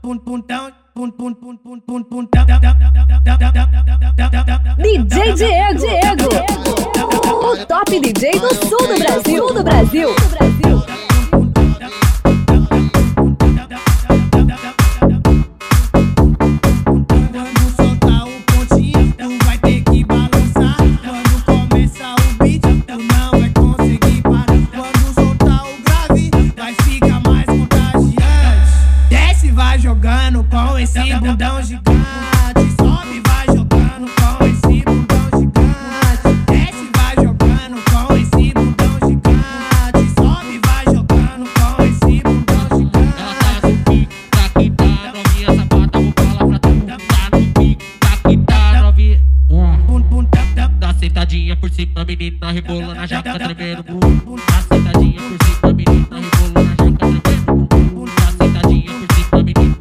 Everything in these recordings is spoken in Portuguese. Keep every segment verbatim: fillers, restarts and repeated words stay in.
D J Diego, Diego, o top D J do sul do Brasil, do Brasil, do Brasil. Jogando com esse bundão gigante, sobe, vai jogando com esse bundão gigante, desce, vai jogando com esse bundão gigante, sobe, vai jogando com esse bundão gigante. Ela tá no pique, tá que tá novinha, sapata, vou falar pra tu. Tá no pique, tá que tá novinha. Dá sentadinha por cima, menina, rebola na jaca, tremendo. Dá sentadinha por cima, menina, rebola na jaca, tremendo. Dá sentadinha por cima, menina.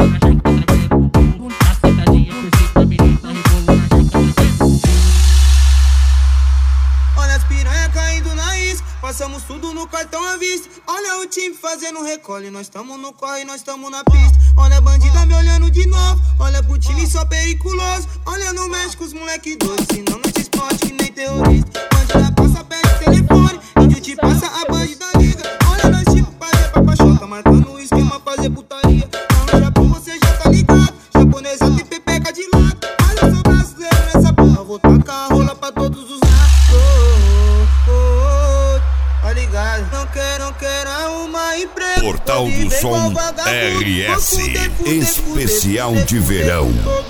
Passamos tudo no cartão à vista. Olha o time fazendo recolhe. Nós tamo no corre, nós tamo na pista. Olha a bandida me olhando de novo. Olha pro time só periculoso. Olha no México os moleque doidos. Senão não te explode que nem terrorista. Bandida passa, pede o telefone. Índio te passa, a bandida liga. Olha nós tipo fazer papachoca, marcando o esquema, fazer putaria. Lá no Japão você já tá ligado. Japonesa tem pepeca de lado. Olha eu sou brasileiro nessa porra. Vou tacar a rola pra todos os lados. Não quero, não quero arrumar emprego. Portal do Som R S, especial de verão.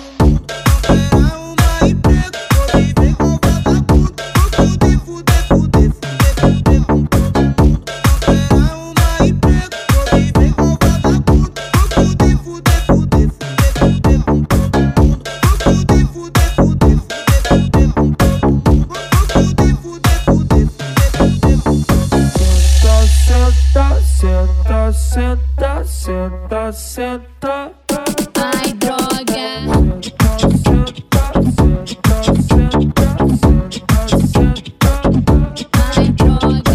Senta, senta, senta. Ai, droga. Ai, droga.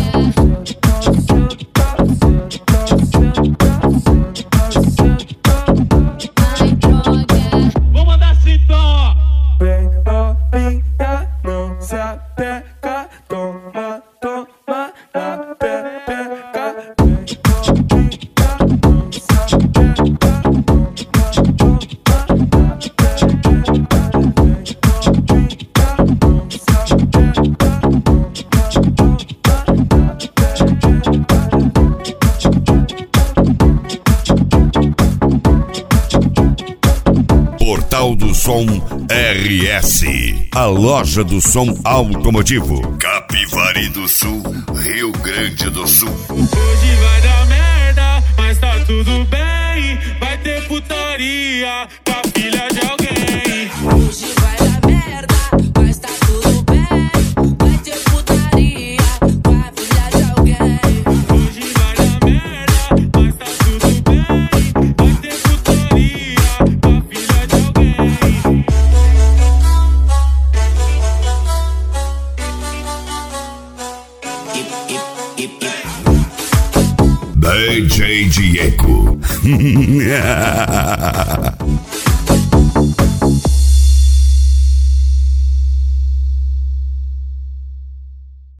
Ai, droga. Vou mandar assim então, ó. Vem novinha, não se apega. Toma, toma na pepeca. Portal do Som R S, a loja do som automotivo. Capivari do Sul, Rio Grande do Sul. Hoje vai dar merda, mas tá tudo bem. Vai ter putaria com a filha de alguém. Hoje vai dar merda, mas tá tudo bem. Vai ter putaria com a filha de alguém. Hoje vai dar merda, mas tá tudo bem. Vai ter putaria com a filha de alguém. D J Diego.